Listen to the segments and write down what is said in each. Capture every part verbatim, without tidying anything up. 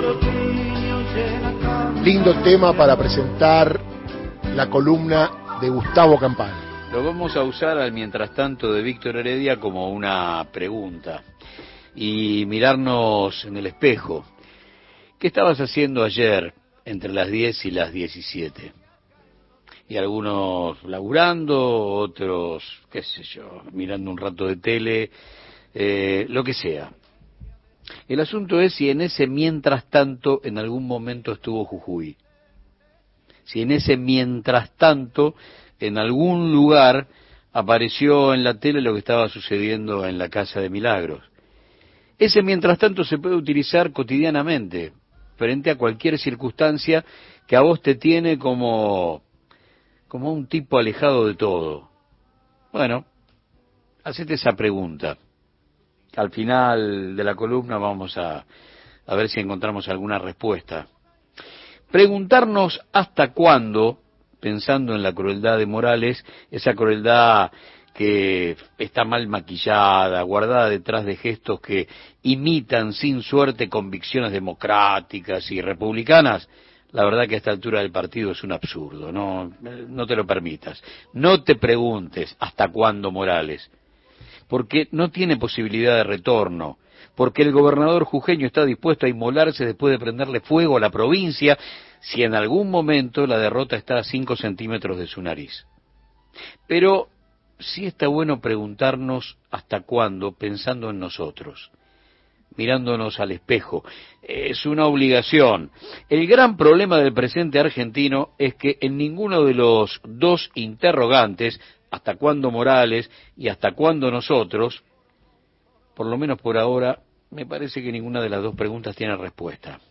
Lindo tema para presentar la columna de Gustavo Campana. Lo vamos a usar al mientras tanto de Víctor Heredia como una pregunta y mirarnos en el espejo. ¿Qué estabas haciendo ayer entre las diez y las diecisiete? Y algunos laburando, otros, qué sé yo, mirando un rato de tele, eh, lo que sea. El asunto es si en ese mientras tanto en algún momento estuvo Jujuy. Si en ese mientras tanto en algún lugar apareció en la tele lo que estaba sucediendo en la Casa de Milagros. Ese mientras tanto se puede utilizar cotidianamente, frente a cualquier circunstancia que a vos te tiene como, como un tipo alejado de todo. Bueno, hacete esa pregunta. Al final de la columna vamos a, a ver si encontramos alguna respuesta. Preguntarnos hasta cuándo, pensando en la crueldad de Morales, esa crueldad que está mal maquillada, guardada detrás de gestos que imitan sin suerte convicciones democráticas y republicanas, la verdad que a esta altura del partido es un absurdo, no, no te lo permitas. No te preguntes hasta cuándo Morales, porque no tiene posibilidad de retorno, porque el gobernador jujeño está dispuesto a inmolarse después de prenderle fuego a la provincia si en algún momento la derrota está a cinco centímetros de su nariz. Pero sí está bueno preguntarnos hasta cuándo, pensando en nosotros, mirándonos al espejo. Es una obligación. El gran problema del presente argentino es que en ninguno de los dos interrogantes, hasta cuándo Morales y hasta cuándo nosotros, por lo menos por ahora, me parece que ninguna de las dos preguntas tiene respuesta.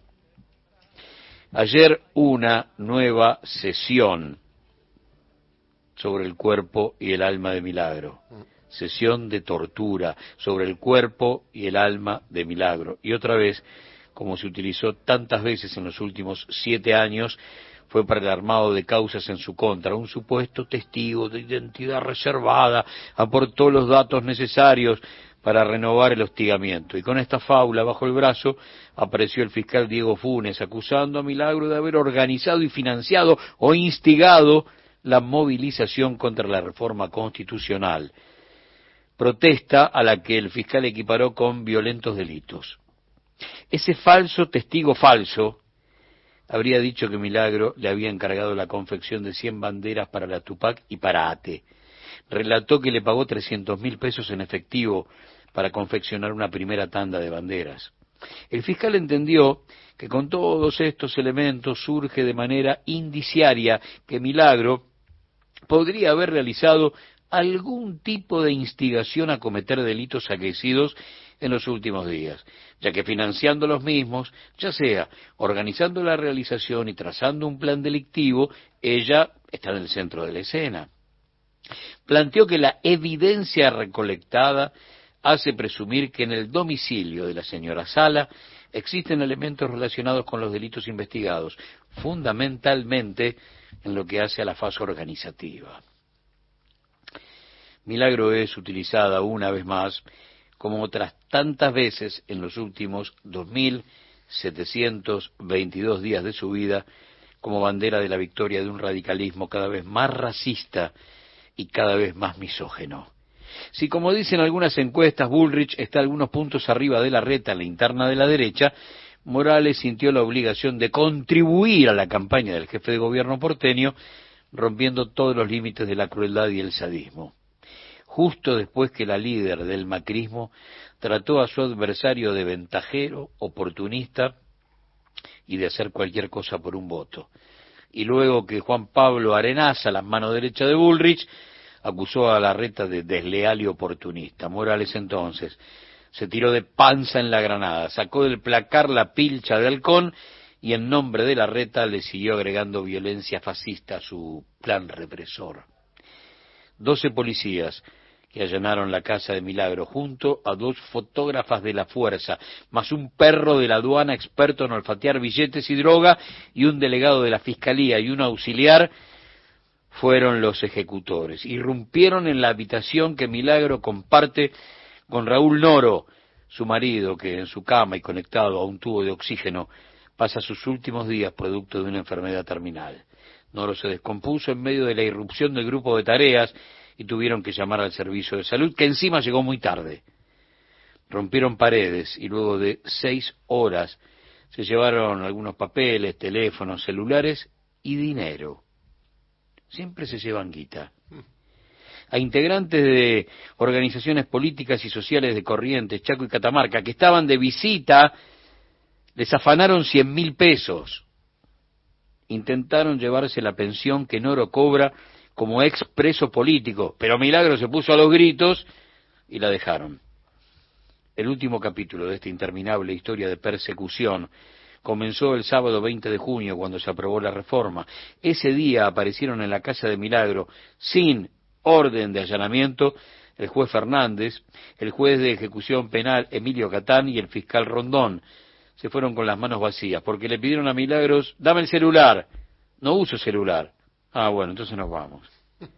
Ayer una nueva sesión sobre el cuerpo y el alma de Milagro. Sesión de tortura sobre el cuerpo y el alma de Milagro. Y otra vez, como se utilizó tantas veces en los últimos siete años, fue para el armado de causas en su contra. Un supuesto testigo de identidad reservada aportó los datos necesarios para renovar el hostigamiento. Y con esta fábula bajo el brazo apareció el fiscal Diego Funes acusando a Milagro de haber organizado y financiado o instigado la movilización contra la reforma constitucional. Protesta a la que el fiscal equiparó con violentos delitos. Ese falso testigo falso habría dicho que Milagro le había encargado la confección de cien banderas para la Tupac y para ATE. Relató que le pagó trescientos mil pesos en efectivo para confeccionar una primera tanda de banderas. El fiscal entendió que con todos estos elementos surge de manera indiciaria que Milagro podría haber realizado algún tipo de instigación a cometer delitos acaecidos en los últimos días, ya que financiando los mismos, ya sea organizando la realización y trazando un plan delictivo, ella está en el centro de la escena. Planteó que la evidencia recolectada hace presumir que en el domicilio de la señora Sala existen elementos relacionados con los delitos investigados, fundamentalmente en lo que hace a la fase organizativa. Milagro es utilizada una vez más, como otras tantas veces en los últimos dos mil setecientos veintidós días de su vida, como bandera de la victoria de un radicalismo cada vez más racista y cada vez más misógeno. Si, como dicen algunas encuestas, Bullrich está algunos puntos arriba de la reta en la interna de la derecha, Morales sintió la obligación de contribuir a la campaña del jefe de gobierno porteño, rompiendo todos los límites de la crueldad y el sadismo. Justo después que la líder del macrismo trató a su adversario de ventajero, oportunista y de hacer cualquier cosa por un voto. Y luego que Juan Pablo Arenaza, la mano derecha de Bullrich, acusó a Larreta de desleal y oportunista. Morales entonces se tiró de panza en la granada, sacó del placar la pilcha de halcón y en nombre de Larreta le siguió agregando violencia fascista a su plan represor. Doce policías que allanaron la casa de Milagro junto a dos fotógrafas de la fuerza, más un perro de la aduana experto en olfatear billetes y droga y un delegado de la fiscalía y un auxiliar, fueron los ejecutores. Irrumpieron en la habitación que Milagro comparte con Raúl Noro, su marido, que en su cama y conectado a un tubo de oxígeno pasa sus últimos días producto de una enfermedad terminal. Noro se descompuso en medio de la irrupción del grupo de tareas y tuvieron que llamar al servicio de salud, que encima llegó muy tarde. Rompieron paredes y luego de seis horas se llevaron algunos papeles, teléfonos, celulares y dinero. Siempre se llevan guita. A integrantes de organizaciones políticas y sociales de Corrientes, Chaco y Catamarca, que estaban de visita, les afanaron cien mil pesos. Intentaron llevarse la pensión que Noro cobra como ex preso político, pero Milagro se puso a los gritos y la dejaron. El último capítulo de esta interminable historia de persecución comenzó el sábado veinte de junio, cuando se aprobó la reforma. Ese día aparecieron en la casa de Milagro, sin orden de allanamiento, el juez Fernández, el juez de ejecución penal Emilio Catán y el fiscal Rondón. Se fueron con las manos vacías, porque le pidieron a Milagros: dame el celular. No uso celular. Ah, bueno, entonces nos vamos.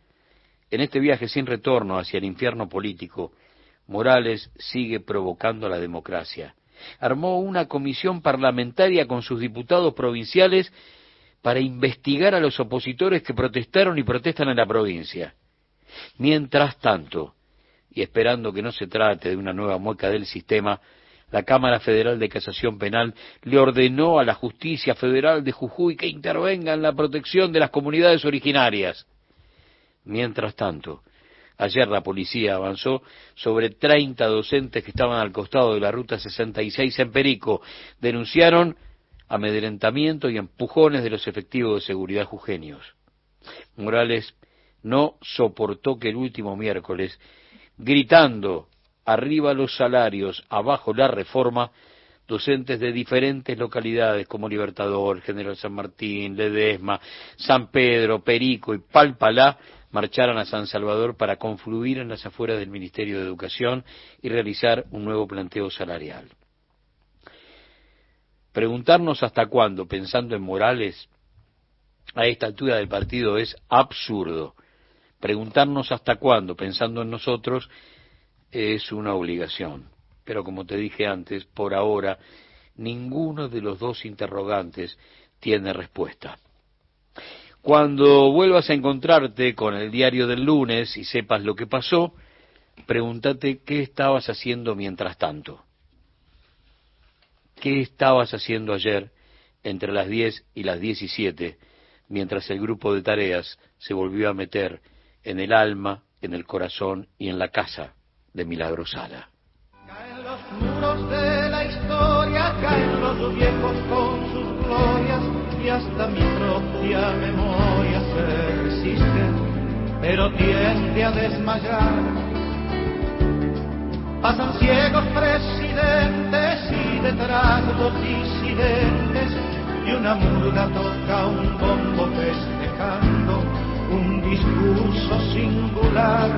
En este viaje sin retorno hacia el infierno político, Morales sigue provocando la democracia. Armó una comisión parlamentaria con sus diputados provinciales para investigar a los opositores que protestaron y protestan en la provincia. Mientras tanto, y esperando que no se trate de una nueva mueca del sistema, la Cámara Federal de Casación Penal le ordenó a la Justicia Federal de Jujuy que intervenga en la protección de las comunidades originarias. Mientras tanto, ayer la policía avanzó sobre treinta docentes que estaban al costado de la Ruta sesenta y seis en Perico. Denunciaron amedrentamiento y empujones de los efectivos de seguridad jujeños. Morales no soportó que el último miércoles, gritando arriba los salarios, abajo la reforma, docentes de diferentes localidades como Libertador, General San Martín, Ledesma, San Pedro, Perico y Palpalá marcharan a San Salvador para confluir en las afueras del Ministerio de Educación y realizar un nuevo planteo salarial. Preguntarnos hasta cuándo, pensando en Morales, a esta altura del partido es absurdo. Preguntarnos hasta cuándo, pensando en nosotros, es una obligación. Pero como te dije antes, por ahora, ninguno de los dos interrogantes tiene respuesta. Cuando vuelvas a encontrarte con el diario del lunes y sepas lo que pasó, pregúntate qué estabas haciendo mientras tanto. ¿Qué estabas haciendo ayer entre las diez y las diecisiete, mientras el grupo de tareas se volvió a meter en el alma, en el corazón y en la casa de Milagro Sala? Caen los muros de la historia, caen los viejos con sus glorias, y hasta mi propia memoria se resiste, pero tiende a desmayar. Pasan ciegos presidentes y detrás los disidentes, y una murga toca un bombo festejando un discurso singular.